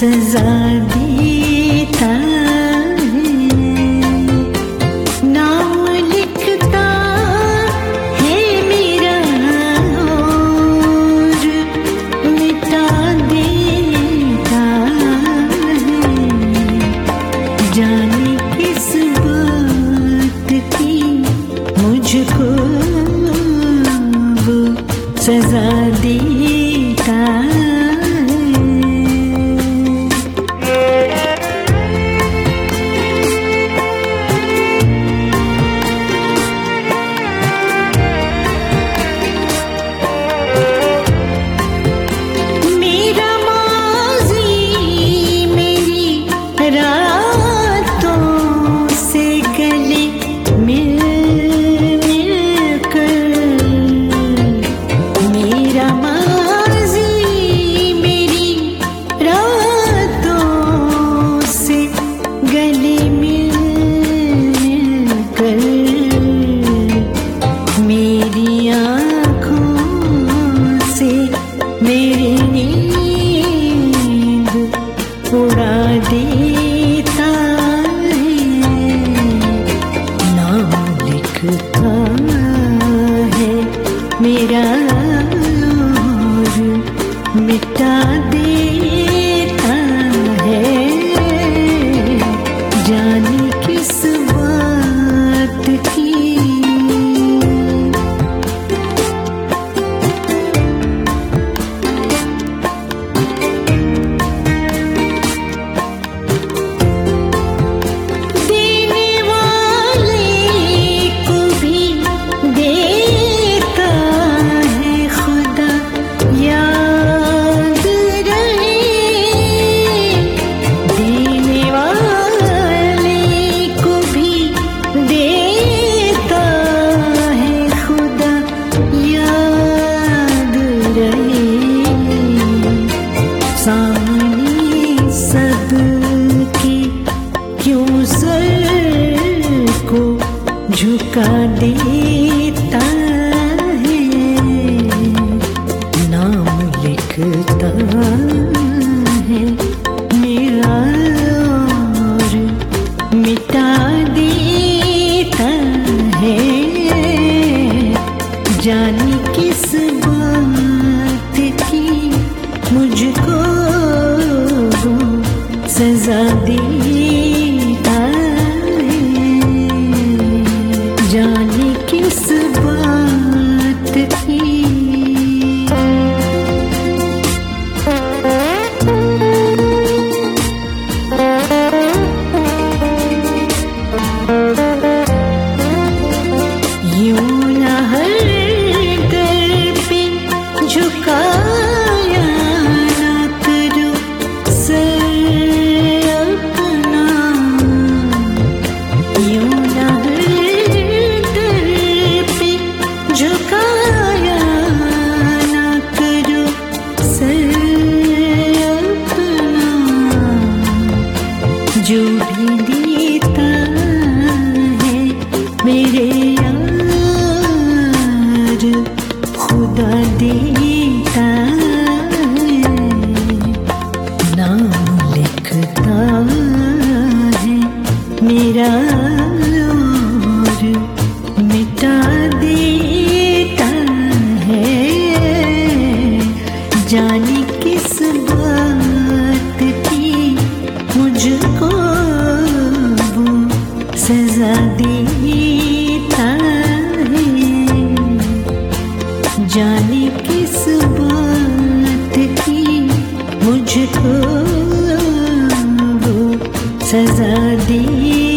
सजा देता है, नाम लिखता है मेरा और मिटा देता है। जाने किस बात की मुझको वो सजा देता है। उड़ा देता है, नाम लिखता है मेरा और मिटा देता है। जाने किस बात की सामने सबके क्यों सर को झुका देता है, नाम लिखता है मेरा और मिटा देता है। जाने किस बात की मुझको वो सजा देता है। जाने किस बात की यूं न हर दर पे झुकाया ना करो सर अपना, यूं न हर दर पे झुकाया ना करो सर अपना। जो भी देता है मेरे खुदा देता है, नाम लिखता है मेरा और मिटा देता है। जाने किस बात की मुझको वो सजा देता है। जाने किस बात की मुझको वो सजा दे।